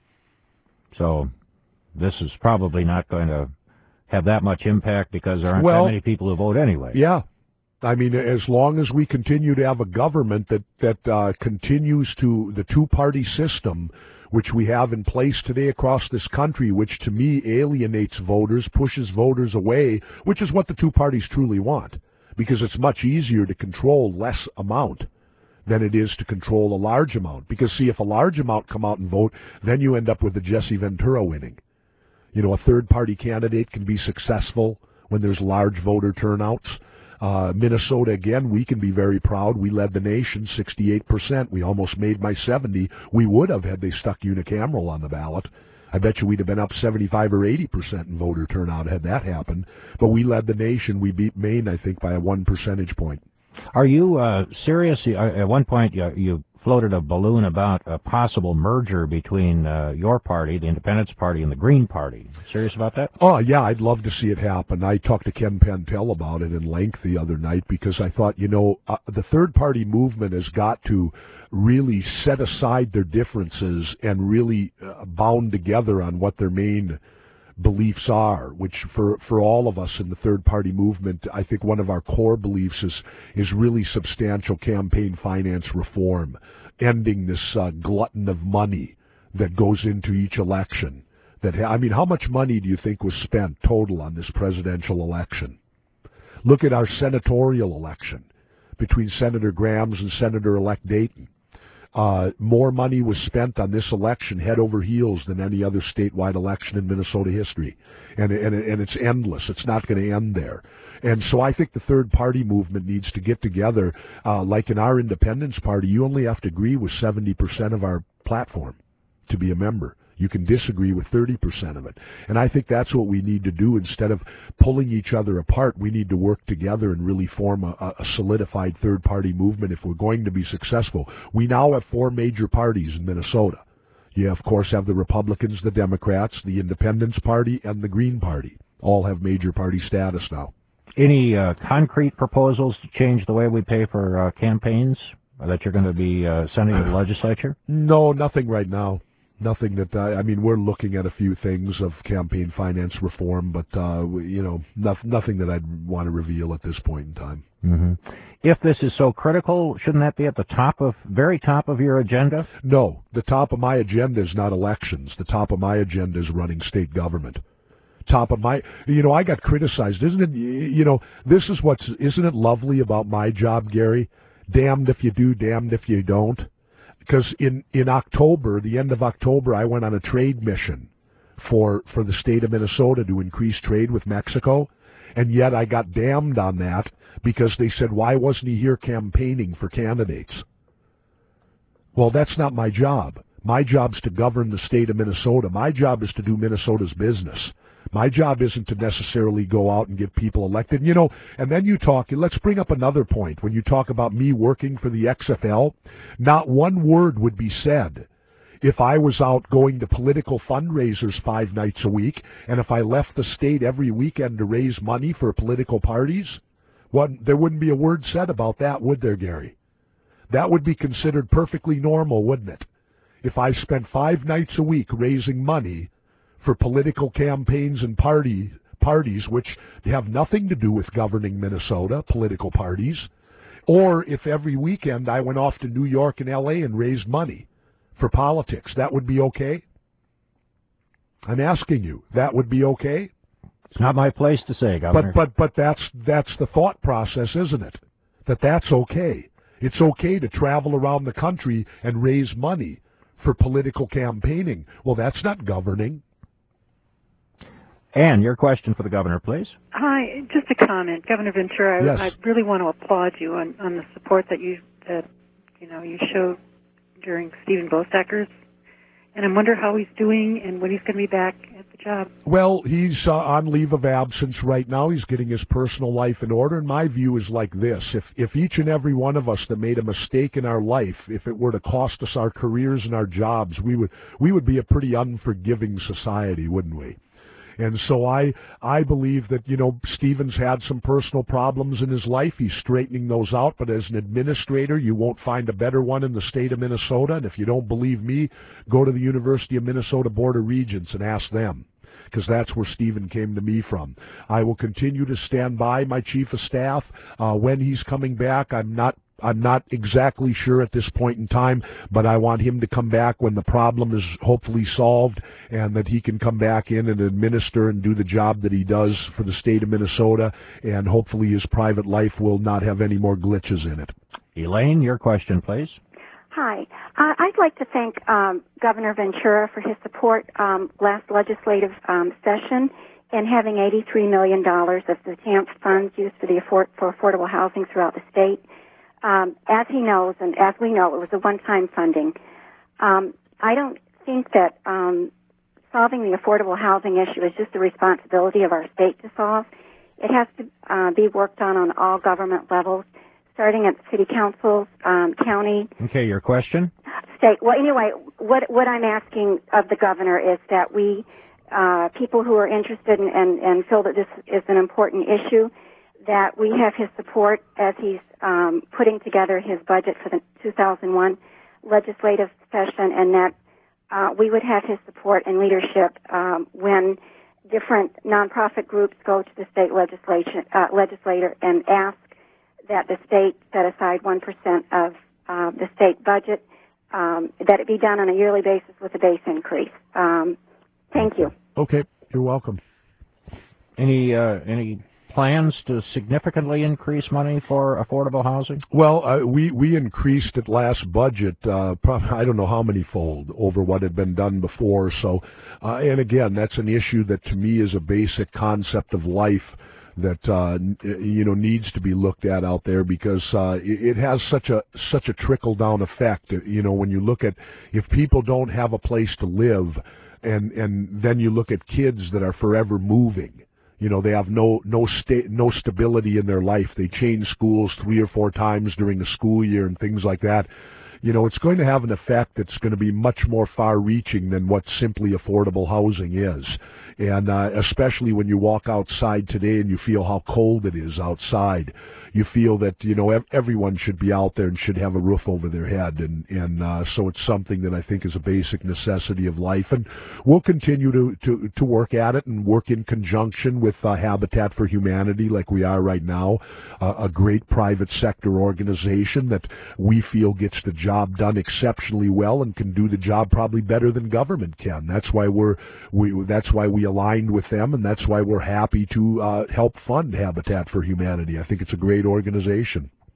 So this is probably not going to have that much impact because there aren't well, that many people who vote anyway. Yeah. I mean, as long as we continue to have a government that, that uh, continues to the two-party system, which we have in place today across this country, which to me alienates voters, pushes voters away, which is what the two parties truly want. Because it's much easier to control less amount than it is to control a large amount. Because, see, if a large amount come out and vote, then you end up with the Jesse Ventura winning. You know, a third-party candidate can be successful when there's large voter turnouts. Uh, Minnesota, again, we can be very proud. We led the nation, sixty-eight percent. We almost made my seventy. We would have had they stuck unicameral on the ballot. I bet you we'd have been up seventy-five or eighty percent in voter turnout had that happened. But we led the nation. We beat Maine, I think, by a one percentage point. Are you uh, serious? At one point, you, you floated a balloon about a possible merger between uh, your party, the Independence Party, and the Green Party. Serious about that? Oh, yeah, I'd love to see it happen. I talked to Ken Pentel about it in length the other night because I thought, you know, uh, the third-party movement has got to really set aside their differences and really uh, bound together on what their main beliefs are, which for, for all of us in the third-party movement, I think one of our core beliefs is is really substantial campaign finance reform, ending this uh, glutton of money that goes into each election. That ha- I mean, how much money do you think was spent total on this presidential election? Look at our senatorial election between Senator Grams and Senator-elect Dayton. Uh, more money was spent on this election head over heels than any other statewide election in Minnesota history. And, and, and it's endless. It's not going to end there. And so I think the third party movement needs to get together. Uh, like in our Independence Party, you only have to agree with seventy percent of our platform to be a member. You can disagree with thirty percent of it. And I think that's what we need to do. Instead of pulling each other apart, we need to work together and really form a, a solidified third-party movement if we're going to be successful. We now have four major parties in Minnesota. You, of course, have the Republicans, the Democrats, the Independence Party, and the Green Party. All have major party status now. Any uh, concrete proposals to change the way we pay for uh, campaigns that you're going to be uh, sending to the legislature? No, nothing right now. Nothing that, uh, I mean, we're looking at a few things of campaign finance reform, but, uh, you know, no, nothing that I'd want to reveal at this point in time. Mm-hmm. If this is so critical, shouldn't that be at the top of, very top of your agenda? No, the top of my agenda is not elections. The top of my agenda is running state government. Top of my, you know, I got criticized, isn't it? You know, this is what's, isn't it lovely about my job, Gary? damned if you do, damned if you don't. Because in, in October, the end of October, I went on a trade mission for for the state of Minnesota to increase trade with Mexico, and yet I got damned on that because they said, why wasn't he here campaigning for candidates? Well, that's not my job. My job's to govern the state of Minnesota. My job is to do Minnesota's business. My job isn't to necessarily go out and get people elected. You know, and then you talk, let's bring up another point. When you talk about me working for the X F L, not one word would be said if I was out going to political fundraisers five nights a week, and if I left the state every weekend to raise money for political parties. What, there wouldn't be a word said about that, would there, Gary? That would be considered perfectly normal, wouldn't it? If I spent five nights a week raising money for political campaigns and party parties which have nothing to do with governing Minnesota, political parties, or if every weekend I went off to New York and L A and raised money for politics, that would be okay? I'm asking you, that would be okay? It's not my place to say, Governor. But but but that's that's the thought process, isn't it? That that's okay. It's okay to travel around the country and raise money for political campaigning. Well, that's not governing. Ann, your question for the governor, please. Hi, just a comment, Governor Ventura. Yes. I, I really want to applaud you on, on the support that you that you know you showed during Stephen Bostacker's, and I wonder how he's doing and when he's going to be back at the job. Well, he's uh, on leave of absence right now. He's getting his personal life in order, and my view is like this. If if each and every one of us that made a mistake in our life, if it were to cost us our careers and our jobs, we would we would be a pretty unforgiving society, wouldn't we? And so I I believe that, you know, Stephen's had some personal problems in his life. He's straightening those out, but as an administrator, you won't find a better one in the state of Minnesota. And if you don't believe me, go to the University of Minnesota Board of Regents and ask them, because that's where Stephen came to me from. I will continue to stand by my chief of staff. Uh, when he's coming back, I'm not I'm not exactly sure at this point in time, but I want him to come back when the problem is hopefully solved and that he can come back in and administer and do the job that he does for the state of Minnesota, and hopefully his private life will not have any more glitches in it. Elaine, your question, please. Hi. Uh, I'd like to thank um, Governor Ventura for his support um, last legislative um, session in having eighty-three million dollars of the T A M P funds used for, the afford- for affordable housing throughout the state. Um, as he knows, and as we know, it was a one-time funding. Um, I don't think that um, solving the affordable housing issue is just the responsibility of our state to solve. It has to uh, be worked on on all government levels, starting at city councils, um, county. Okay, your question? State. Well, anyway, what what I'm asking of the governor is that we, uh, people who are interested in, and, and feel that this is an important issue, that we have his support as he's um, putting together his budget for the two thousand one legislative session, and that uh, we would have his support and leadership um, when different nonprofit groups go to the state legislation uh, legislator and ask that the state set aside one percent of uh, the state budget, um, that it be done on a yearly basis with a base increase. Um, thank you. Okay, you're welcome. Any uh, any plans to significantly increase money for affordable housing? Well, uh, we, we increased it last budget, uh, probably, I don't know how many fold over what had been done before. So, uh, and again, that's an issue that to me is a basic concept of life that, uh, you know, needs to be looked at out there, because uh, it, it has such a such a trickle-down effect. You know, when you look at, if people don't have a place to live, and, and then you look at kids that are forever moving, you know, they have no no sta- no stability in their life. They change schools three or four times during the school year and things like that. You know, it's going to have an effect that's going to be much more far-reaching than what simply affordable housing is. And uh, especially when you walk outside today and you feel how cold it is outside, you feel that, you know, ev- everyone should be out there and should have a roof over their head. And, and uh, so it's something that I think is a basic necessity of life. And we'll continue to, to, to work at it and work in conjunction with uh, Habitat for Humanity like we are right now, uh, a great private sector organization that we feel gets the job done exceptionally well and can do the job probably better than government can. That's why we're we that's why we aligned with them, and that's why we're happy to uh, help fund Habitat for Humanity. I think it's a great organization.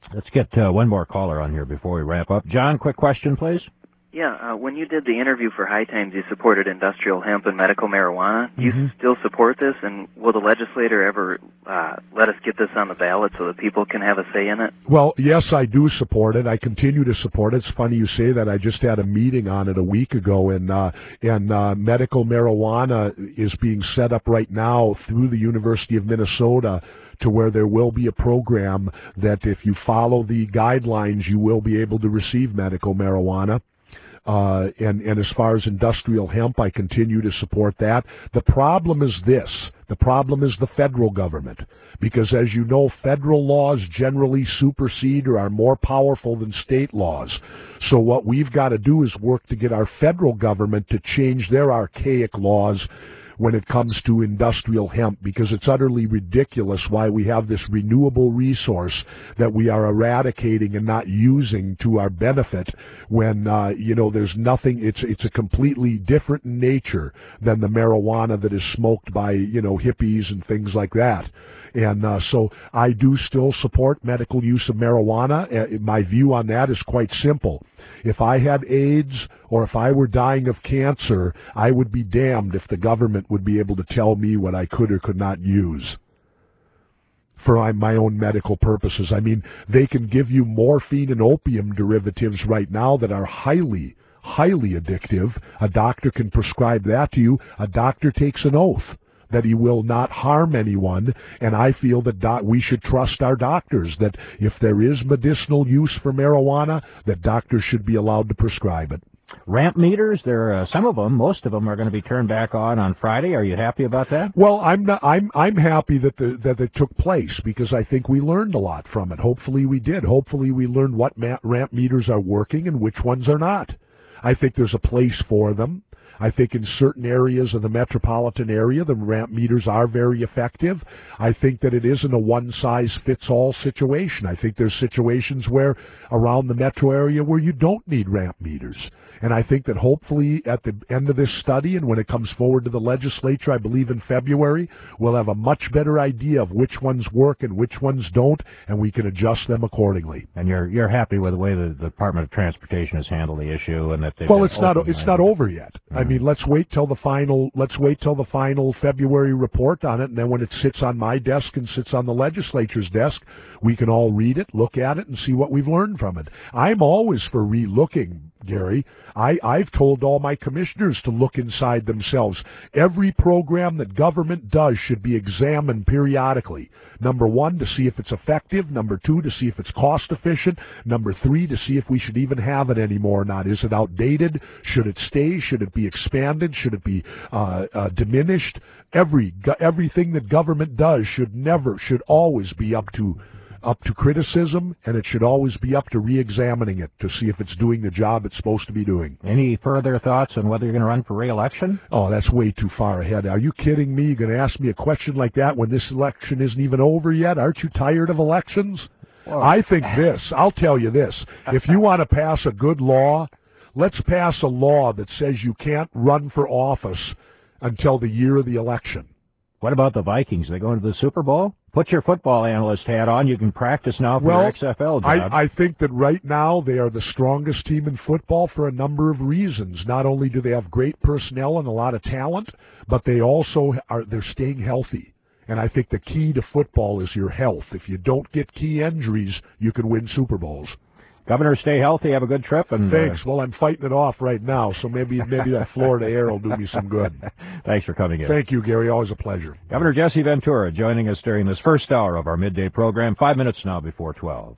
Let's get uh, one more caller on here before we wrap up. John, quick question, please. Yeah, uh, when you did the interview for High Times, you supported industrial hemp and medical marijuana. Do Mm-hmm. you still support this, and will the legislator ever uh, let us get this on the ballot so that people can have a say in it? Well, yes, I do support it. I continue to support it. It's funny you say that. I just had a meeting on it a week ago, and uh, and uh, medical marijuana is being set up right now through the University of Minnesota to where there will be a program that if you follow the guidelines, you will be able to receive medical marijuana. Uh, and, and as far as industrial hemp, I continue to support that. The problem is this. The problem is the federal government. Because as you know, federal laws generally supersede or are more powerful than state laws. So what we've got to do is work to get our federal government to change their archaic laws when it comes to industrial hemp, because it's utterly ridiculous why we have this renewable resource that we are eradicating and not using to our benefit when, uh, you know, there's nothing, it's it's a completely different nature than the marijuana that is smoked by, you know, hippies and things like that. And uh, so I do still support medical use of marijuana. Uh, my view on that is quite simple. If I had AIDS or if I were dying of cancer, I would be damned if the government would be able to tell me what I could or could not use for my own medical purposes. I mean, they can give you morphine and opium derivatives right now that are highly, highly addictive. A doctor can prescribe that to you. A doctor takes an oath that he will not harm anyone, and I feel that doc- we should trust our doctors, that if there is medicinal use for marijuana, that doctors should be allowed to prescribe it. Ramp meters, there are uh, some of them, most of them are going to be turned back on on Friday. Are you happy about that? Well, I'm not, I'm I'm happy that the that it took place, because I think we learned a lot from it. Hopefully we did. Hopefully we learned what ma- ramp meters are working and which ones are not. I think there's a place for them. I think in certain areas of the metropolitan area, the ramp meters are very effective. I think that it isn't a one-size-fits-all situation. I think there's situations where around the metro area where you don't need ramp meters. And I think that hopefully at the end of this study and when it comes forward to the legislature, I believe in February, we'll have a much better idea of which ones work and which ones don't, and we can adjust them accordingly. And you're you're happy with the way the, the Department of Transportation has handled the issue, and that they've well, been it's not open, it's right? not over yet. Mm-hmm. I mean, let's wait till the final let's wait till the final February report on it, and then when it sits on my desk and sits on the legislature's desk, we can all read it, look at it, and see what we've learned from it. I'm always for re-looking, Gary. I, I've told all my commissioners to look inside themselves. Every program that government does should be examined periodically. Number one, to see if it's effective. Number two, to see if it's cost efficient. Number three, to see if we should even have it anymore or not. Is it outdated? Should it stay? Should it be expanded? Should it be uh, uh, diminished? Every everything that government does should never, should always be up to up to criticism, and it should always be up to re-examining it to see if it's doing the job it's supposed to be doing. Any further thoughts on whether you're going to run for re-election? Oh, that's way too far ahead. Are you kidding me? You're going to ask me a question like that when this election isn't even over yet? Aren't you tired of elections? Well, I think this. I'll tell you this. If you want to pass a good law, let's pass a law that says you can't run for office until the year of the election. What about the Vikings? Are they going to the Super Bowl? Put your football analyst hat on. You can practice now for well, your X F L job. I, I think that right now they are the strongest team in football for a number of reasons. Not only do they have great personnel and a lot of talent, but they also are they're staying healthy. And I think the key to football is your health. If you don't get key injuries, you can win Super Bowls. Governor, stay healthy. Have a good trip. And thanks. Uh, well, I'm fighting it off right now, so maybe maybe that Florida air will do me some good. Thanks for coming in. Thank you, Gary. Always a pleasure. Governor Jesse Ventura joining us during this first hour of our midday program. Five minutes now before twelve.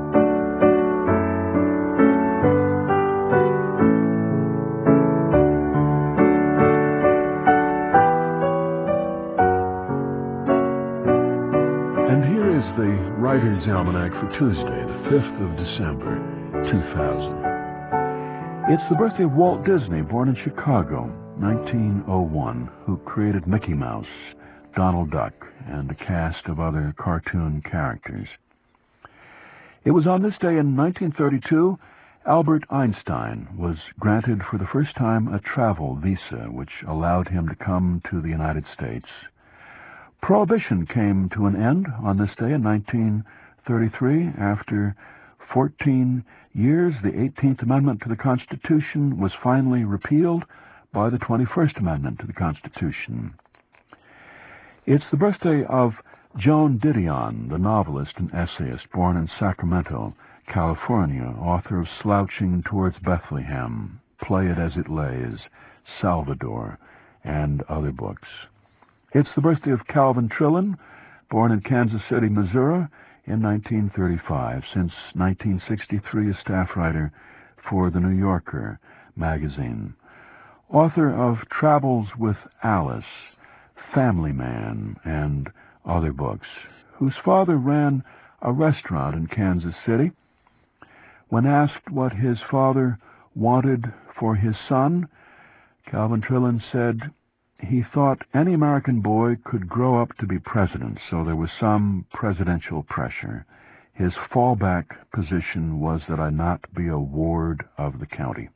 And here is the Writer's Almanac for Tuesday, the fifth of December, two thousand. It's the birthday of Walt Disney, born in Chicago, nineteen oh one, who created Mickey Mouse, Donald Duck, and a cast of other cartoon characters. It was on this day in nineteen thirty-two, Albert Einstein was granted for the first time a travel visa, which allowed him to come to the United States. Prohibition came to an end on this day in nineteen thirty-three, after fourteen years, the eighteenth Amendment to the Constitution was finally repealed by the twenty-first Amendment to the Constitution. It's the birthday of Joan Didion, the novelist and essayist born in Sacramento, California, author of Slouching Towards Bethlehem, Play It As It Lays, Salvador, and other books. It's the birthday of Calvin Trillin, born in Kansas City, Missouri, in nineteen thirty-five, since nineteen sixty-three a staff writer for The New Yorker magazine. Author of Travels with Alice, Family Man, and other books, whose father ran a restaurant in Kansas City. When asked what his father wanted for his son, Calvin Trillin said he thought any American boy could grow up to be president, so there was some presidential pressure. His fallback position was that I not be a ward of the county.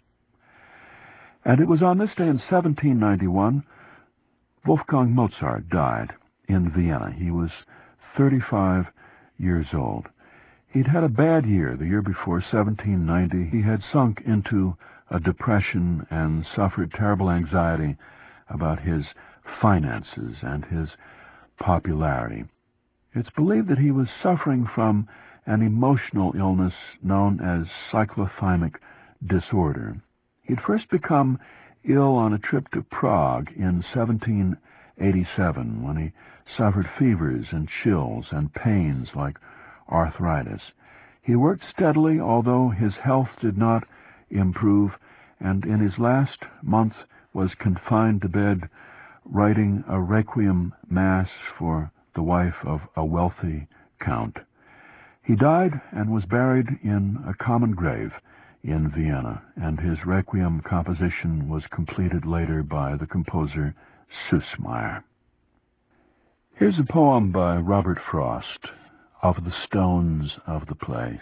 And it was on this day in seventeen ninety-one, Wolfgang Mozart died in Vienna. He was thirty-five years old. He'd had a bad year the year before, seventeen ninety. He had sunk into a depression and suffered terrible anxiety about his finances and his popularity. It's believed that he was suffering from an emotional illness known as cyclothymic disorder. He'd first become ill on a trip to Prague in seventeen eighty-seven when he suffered fevers and chills and pains like arthritis. He worked steadily, although his health did not improve, and in his last month was confined to bed writing a requiem mass for the wife of a wealthy count. He died and was buried in a common grave in Vienna, and his requiem composition was completed later by the composer Süssmayr. Here's a poem by Robert Frost, Of the Stones of the Place.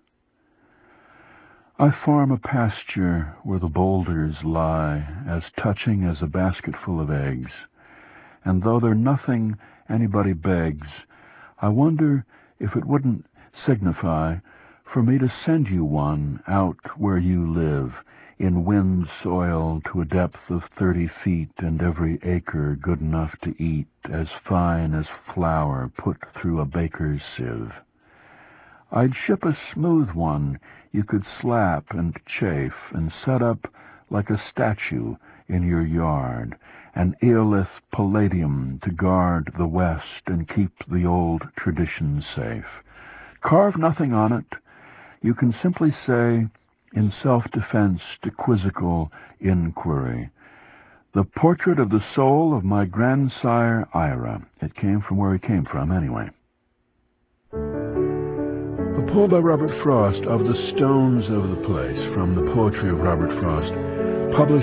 I farm a pasture where the boulders lie as touching as a basketful of eggs, and though they're nothing anybody begs, I wonder if it wouldn't signify for me to send you one out where you live, in wind soil to a depth of thirty feet, and every acre good enough to eat, as fine as flour put through a baker's sieve. I'd ship a smooth one you could slap and chafe and set up like a statue in your yard, an eolith palladium to guard the west and keep the old traditions safe. Carve nothing on it. You can simply say, in self-defense to quizzical inquiry, the portrait of the soul of my grandsire Ira. It came from where he came from, anyway. A poem by Robert Frost, Of the Stones of the Place, from the Poetry of Robert Frost, published